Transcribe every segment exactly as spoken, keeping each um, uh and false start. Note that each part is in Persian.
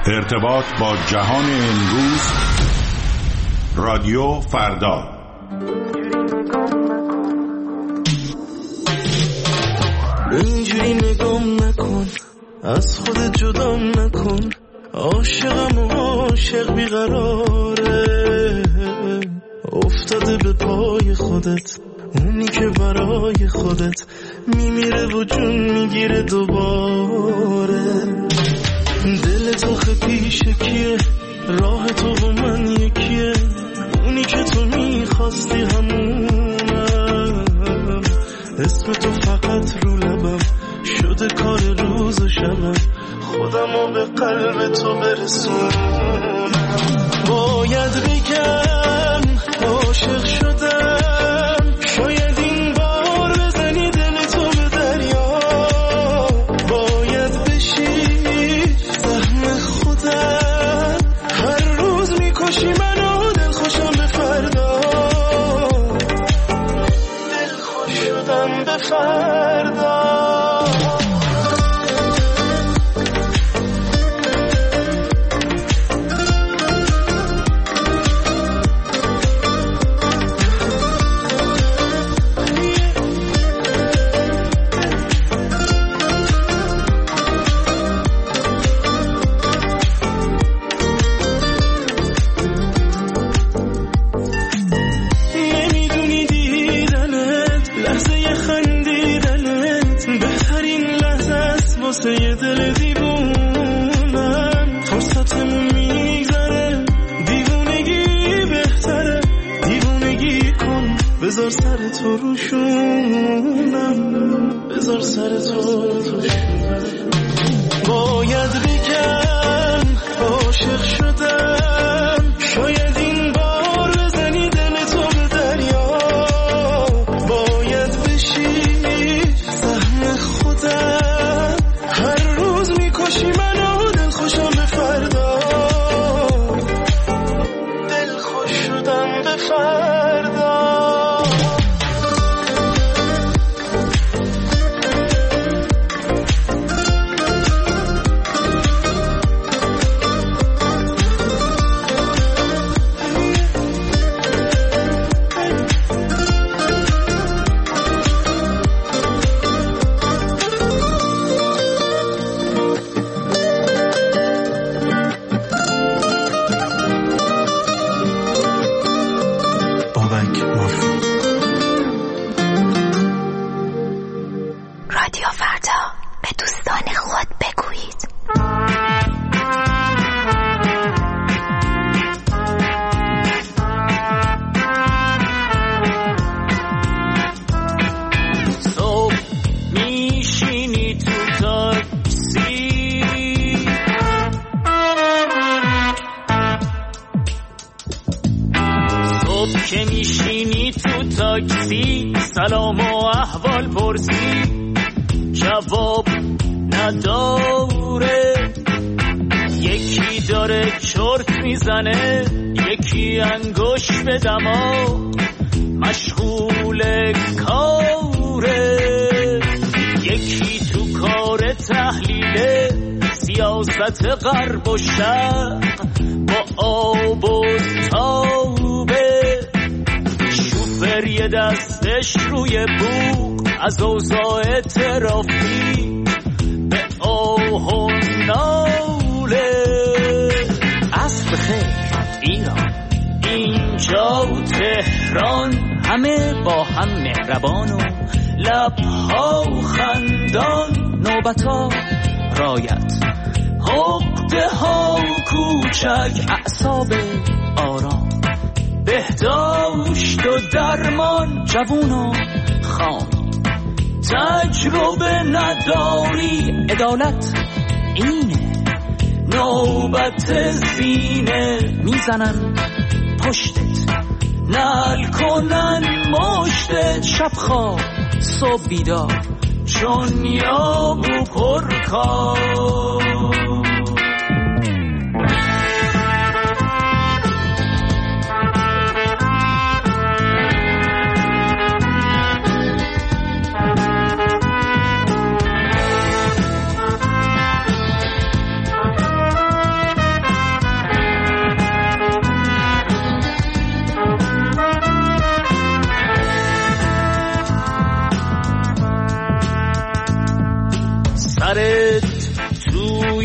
ارتباط با جهان امروز، رادیو فردا. اینجوری نگام نکن، از خودت جدا نکن، عاشقم و عاشق بیقراره، افتاده به پای خودت، اونی که برای خودت میمیره و جون میگیره دوباره. دل تو خپیشه کیه، راه تو و من یکیه، اونی که تو میخواستی همونم، اسم تو فقط رو لبم شده کار روز و شبم، خودمو به قلب تو برسونم. باید بگم عاشق شدم، شاید این بار بزنی دل تو به دریا، باید بشی سهم خودم، هر روز میکشی منو دل خوشم به فردا، دل خوش شدم به فردا. یه دل دیوونم، فرصتمون میگذره، دیوونگی بهتره، دیوونگی کن، بذار سر تو روشونم، بذار سر تو روشونم. باید بگم عاشق شدم، شاید این بار بزنی دل تو به دریا، باید بشی سهم خودم، هر روز میکشی منو دل خوشم به فردا، دل خوش شدم به فردا. رادیو فردا، به دوستان خود بگویید. صبح میشینی تو تاکسی، صبح که میشینی تو تاکسی، سلام و احوال پرسی، جواب نداره، یکی داره چرت میزنه، یکی انگوش به دماغ مشغول کاره، یکی تو کار تحلیل سیاست غرب و شرق با آب و تابه، شوفر یه دستش روی بوق از اوضاع ترافیک به آه و ناله. عصر بخیر ایران، اینجا تهران، همه با هم مهربان و لبها خندان، نوبتا رایت، حقده ها کوچک، اعصاب آرام، بهداشت و درمان، جوون و خام، تجربه نداری، عدالت اینه، نوبت زینه، میزنن پشتت، نل کنن مشتت، شب خواب صبح بیدار، چون یاب و پرکار.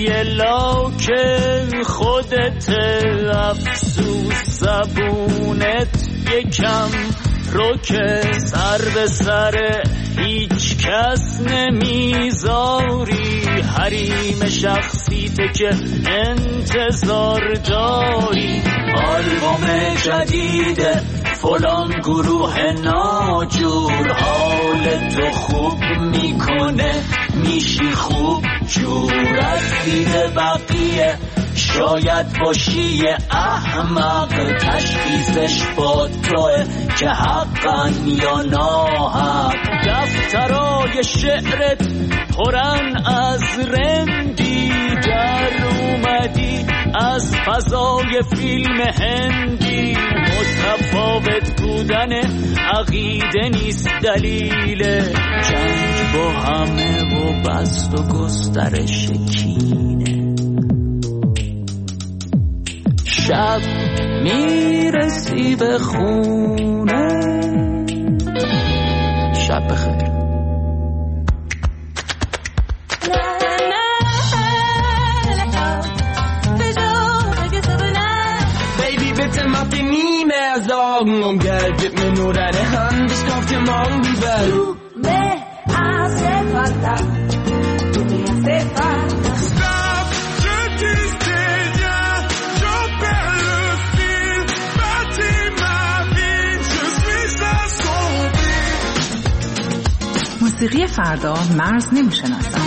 لاک خودت، افسوس زبونت یکم رو که سر به سر هیچ کس نمیذاری، حریم شخصیت که انتظار داری. آلبوم جدید فلان گروه ناجور، حال تو خوب میکنه میشی خوب جور. از دید بقیه شاید باشی احمق، تشخیصش با توه که حقا یا ناحق. دفترای شعرت پرن از رندی، در اومدی از فضای فیلم هندی. متفاوت بودن عقیده نیست دلیل جنگ با همه و بست و گسترش کینه. شب میرسی به خونه، شب بخیر. Sorgen um Geld, gib mir nur deine Hand, ich kauf dir morgen die Welt. Du me hace falta, du me hace falta. Stop, je disais rien, je perds le fil, bâtis ma vie, je suis assombri. موسیقی فردا مرز نمیشناسم.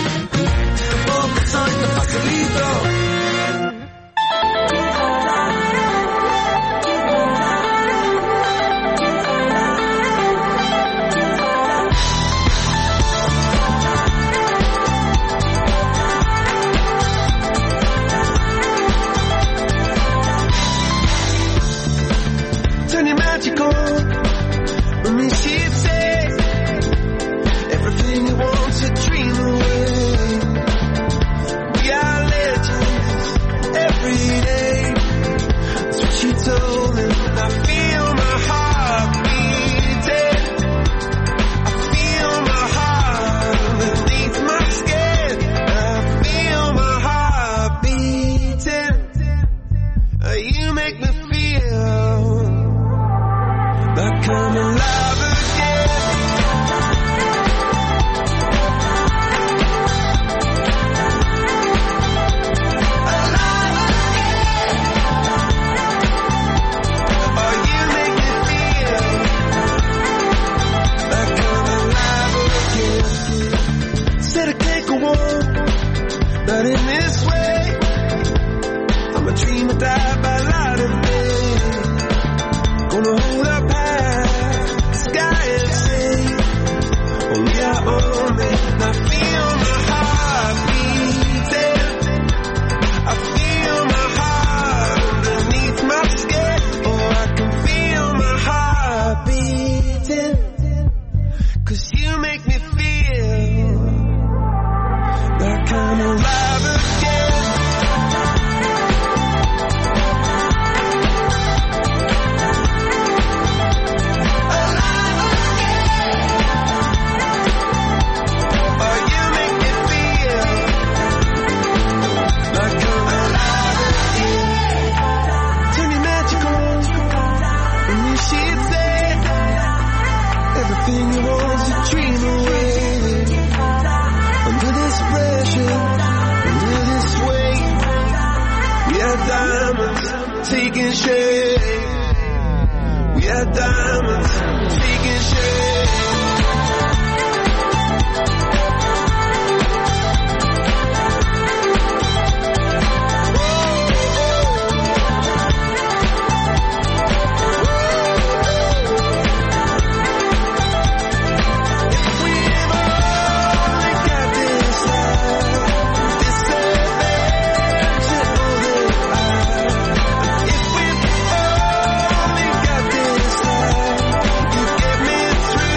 If we only got this time, you get me through.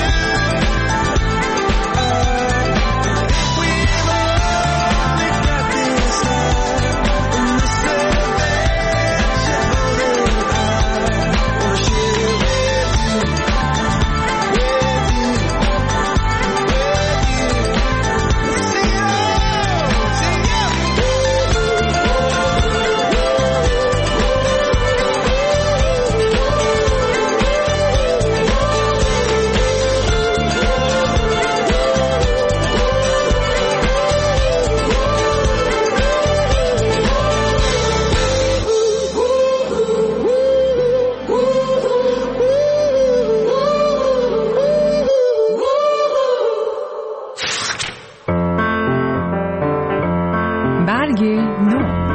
نو.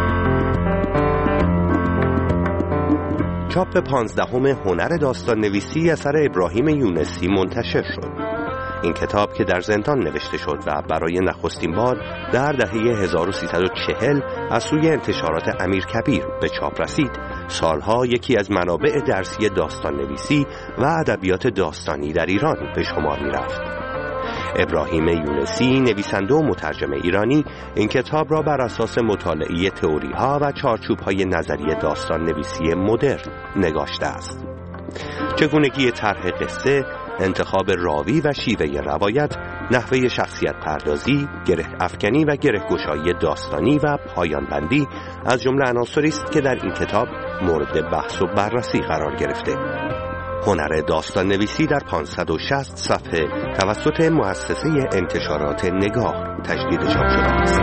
چاپ پانزدهم هنر داستان نویسی اثر ابراهیم یونسی منتشر شد. این کتاب که در زندان نوشته شد و برای نخستین بار در دهه هزار و سیصد و چهل از سوی انتشارات امیرکبیر به چاپ رسید، سالها یکی از منابع درسی داستان نویسی و ادبیات داستانی در ایران به شمار می رفت. ابراهیم یونسی، نویسنده و مترجم ایرانی، این کتاب را بر اساس مطالعه تئوری‌ها و چارچوب‌های نظری داستان نویسی مدرن نگاشته است. چگونگی طرح قصه، انتخاب راوی و شیوه روایت، نحوه شخصیت پردازی، گره افکنی و گره گشایی داستانی و پایان بندی از جمله عناصری است که در این کتاب مورد بحث و بررسی قرار گرفته. هنر داستان نویسی در پانصد و شصت صفحه توسط مؤسسه انتشارات نگاه تجدید چاپ شده است.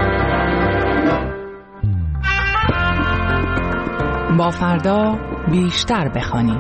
با فردا بیشتر بخوانیم.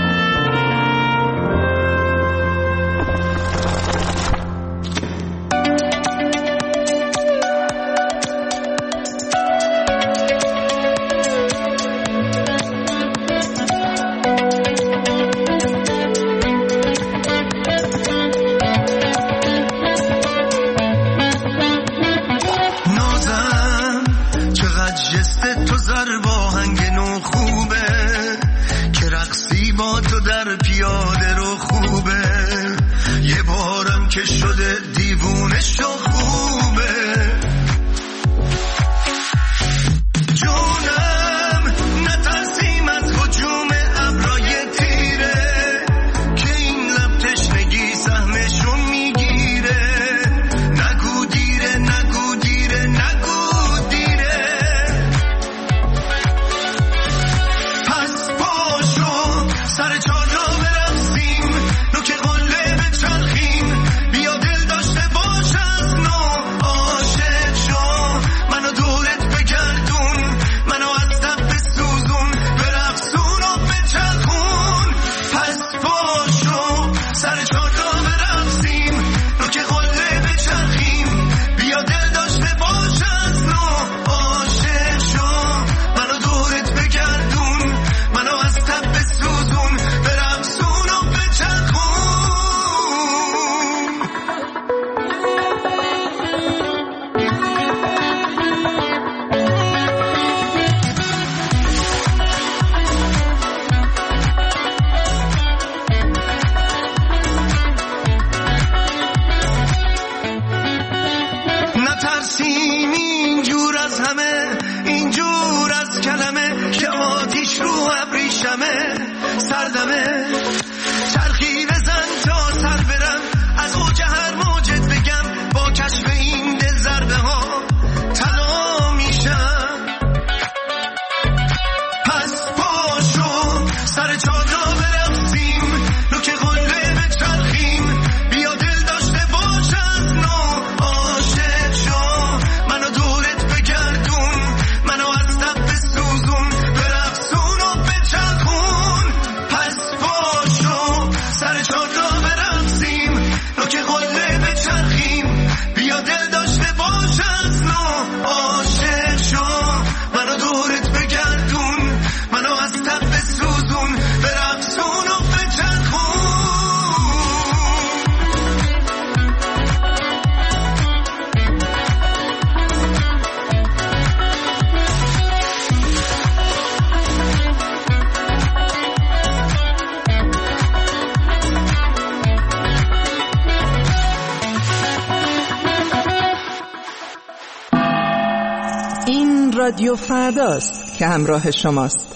رادیو فرداست که همراه شماست.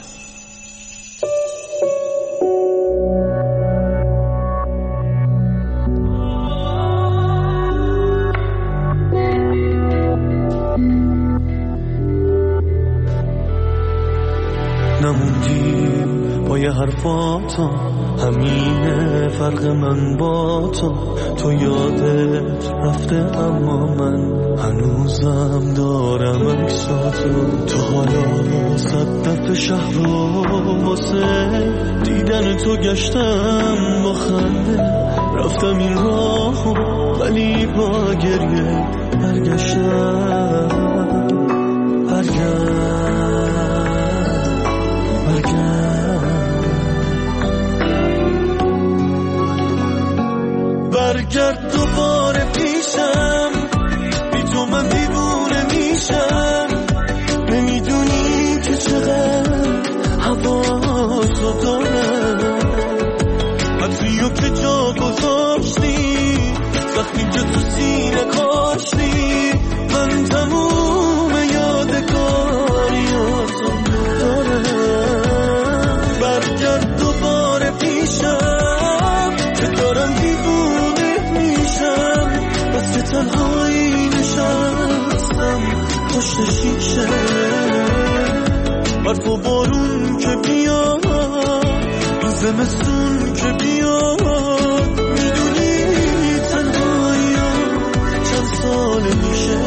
نموندی با یه حرفاتو، همینه فرق من با تو. تو یادت رفته اما من هنوزم دارم عکساتو. تو حالا صد دفعه شهر رو واسه دیدن تو گشتم با خنده. رفتم این راهو ولی با گریه برگشتم. هر برگرد دوباره پیشم، بی تو من دیوونه میشم. نمیدونی که چقدر حواسو دارم، حرفیو که جا گذاشتی، زخمی که تو سینه کاشتی. من تموم یادگاریاتو دارم. برگرد دوباره پیشم که دارم دیوونه میشم. بس که تنهایی نشستم پشت شیشه، برف و بارون که بیاد، این زمستون که بیاد. میدونی تنهایی چند ساله میشه،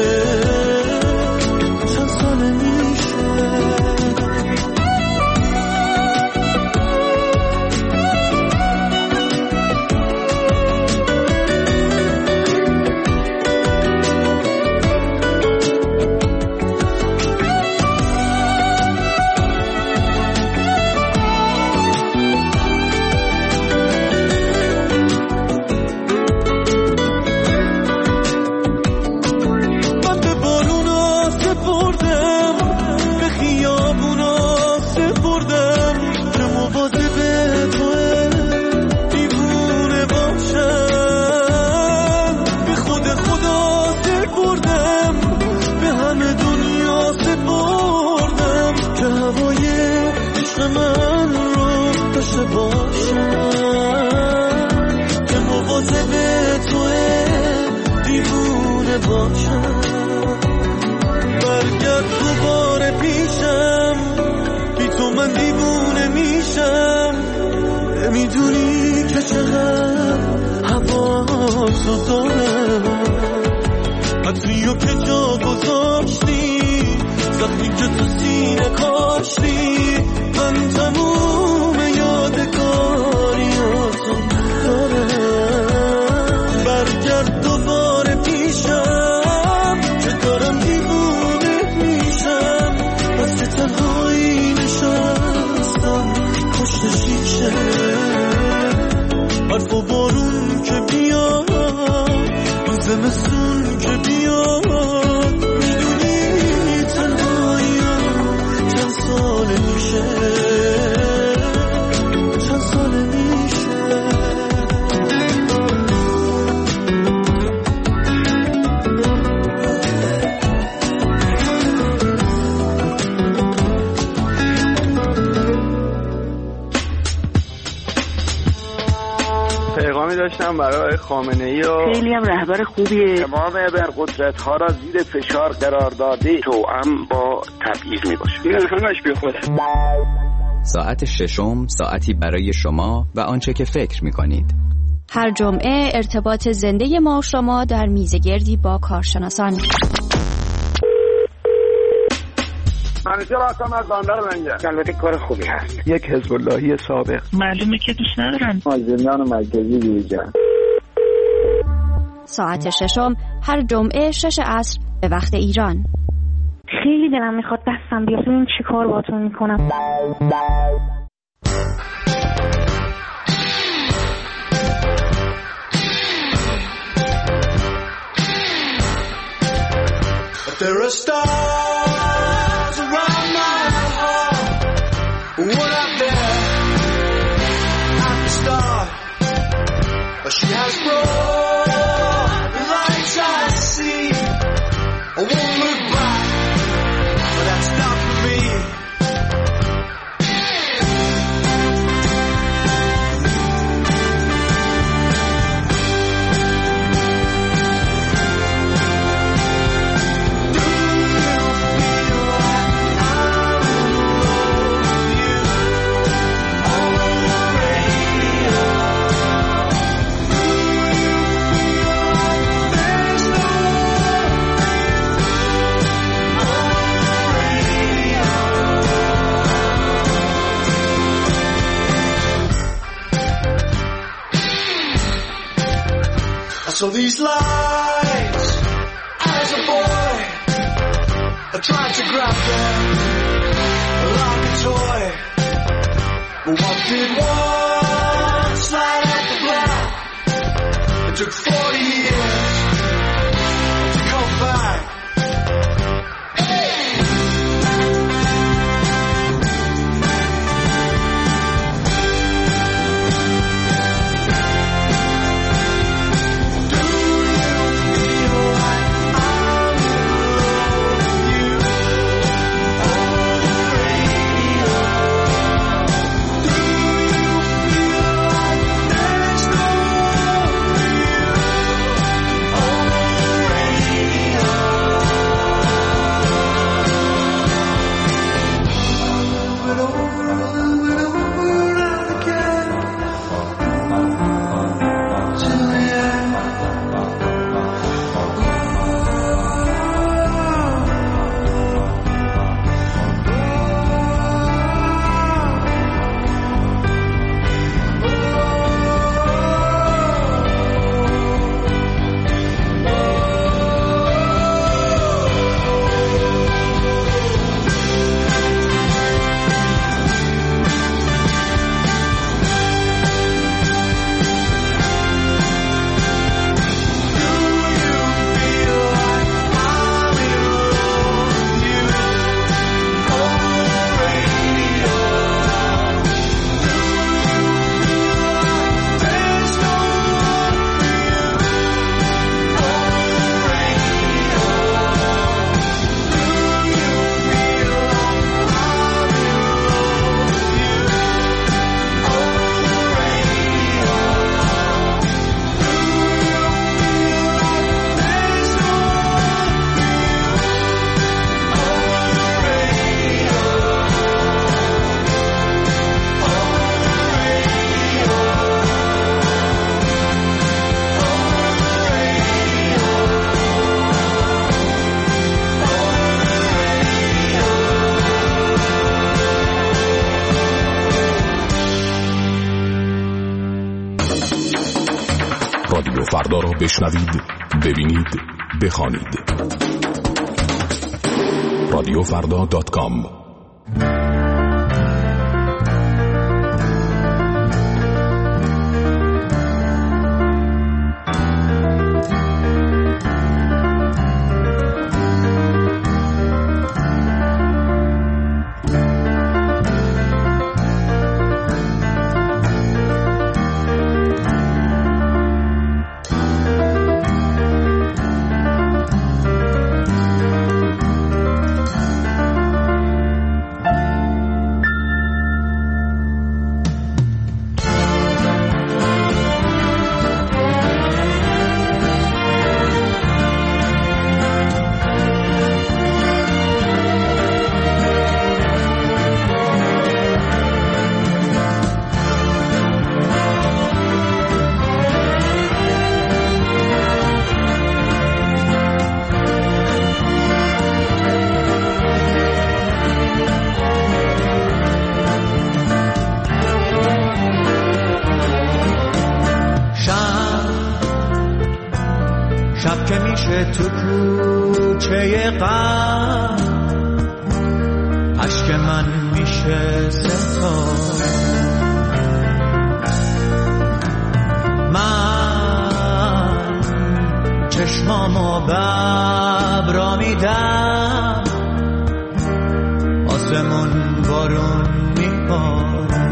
چند ساله میشه. برگرد دوباره پیشم، بی تو من دیوونه میشم. نمیدونی که چقدر حواسو دارم، حرفیو که جا گذاشتی، زخمی که تو سینه کاشتی. من تموم یادگاریاتو دارم. برگرد دوباره پیشم که دارم دیوونه میشم. بس که تنهایی نشستم پشت شیشه، برف و بارون که بیاد، این زمستون که بیاد. میدونی تنهایی چند ساله میشه، چند ساله میشه. پیغامی داشتم برای خامنه‌ای و خیلی هم رهبر خوبیه. تمام ابرقدرت ها را زیر فشار قرار داده، توأم با تبعیض میباشه. این همش بی خوده. ساعت ششم، ساعتی برای شما و آنچه که فکر میکنید. هر جمعه ارتباط زنده ما و شما در میزگردی با کارشناسان. منیجر هستم از بندر منجر. البته کار خوبی هست. یک حزب اللهی سابق. معلومه که دوست ندارن. مازندران مرکزی دیجا. ساعت ششم هر جمعه شش عصر به وقت ایران. خیلی دلم میخواد دستم بیاد ببینم چی کار باهاتون میکنم. There are stars around my heart. One out there at the start, but she has brought the lights I see. I won't look back, but that's not for me. I saw these lights as a boy. I tried to grab them like a toy. But what did one slide out the block? It took forty years to come back. رادیو فردا را بشنوید، ببینید، بخوانید. رادیو فردا دات کام. تو کوچه غم عشق من میشه ستاره، من چشمامو ببرا میدم، آسمون بارون میباره،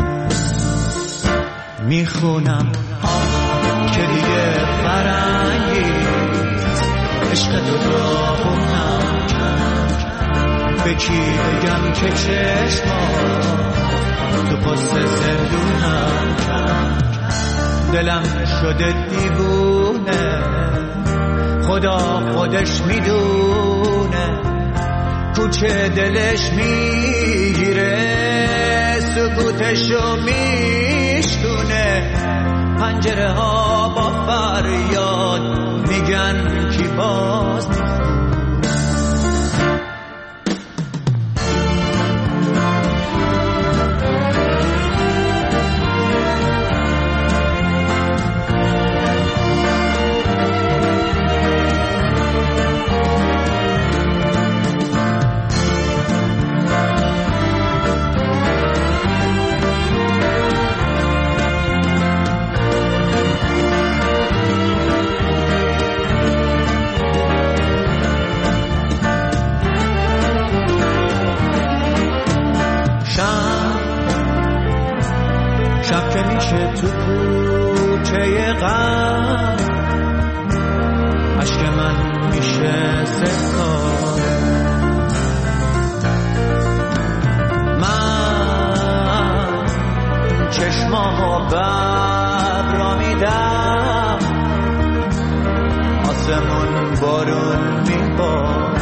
میخونم که دیگه فرنگی عشق تو را خونم، به کی بگم که چشما تو پست زندونم، دلم شده دیوونه، خدا خودش میدونه، کوچه دلش میگیره، سکوتشو میشتونه، پنجره ها با فریاد میگن کی باز میخونه. تیکه غم عشق من میشه ستاره. من چشمامو بر را میدم، آسمون بارون میباره.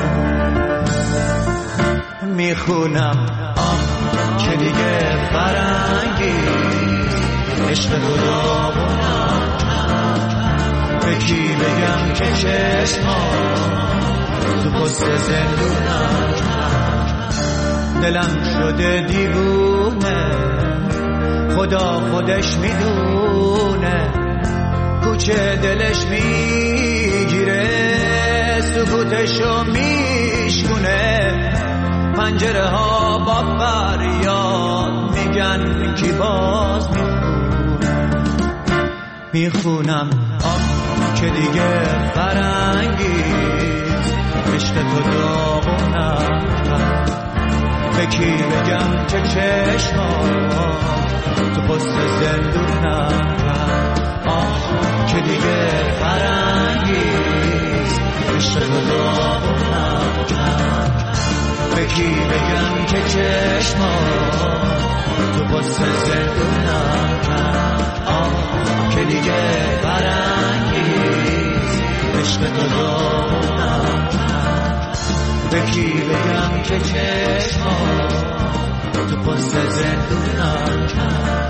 میخونم آه که دیگه فرنگی عشق خدا بونم، به کی بگم که چشمام تو پست زندونم. دلم شده دیوونه، خدا خودش میدونه، کوچه دلش میگیره، سکوتشو میشکونه. پنجره ها با فریاد میگن کی باز میخونه. میخونم آه که دیگه فرنگیست عشق تو داغونم، به کی بگم که چشمام تو پست زندونم. آه که دیگه فرنگیست عشق تو داغونم، به کی بگم که چشمام تو پست زندونم. آه که دیگه فرنگیست عشق تو داغونم، به کی بگم که چشمام تو پست زندونم.